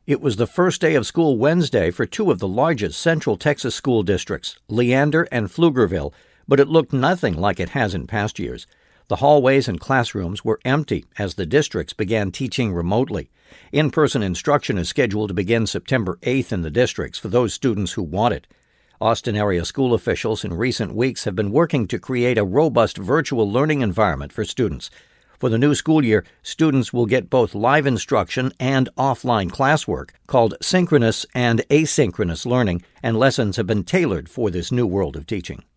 It was the first day of school Wednesday for two of the largest Central Texas school districts, Leander and Pflugerville, but it looked nothing like it has in past years. The hallways and classrooms were empty as the districts began teaching remotely. In-person instruction is scheduled to begin September 8th in the districts for those students who want it. Austin area school officials in recent weeks have been working to create a robust virtual learning environment for students. For the new school year, students will get both live instruction and offline classwork called synchronous and asynchronous learning, and lessons have been tailored for this new world of teaching.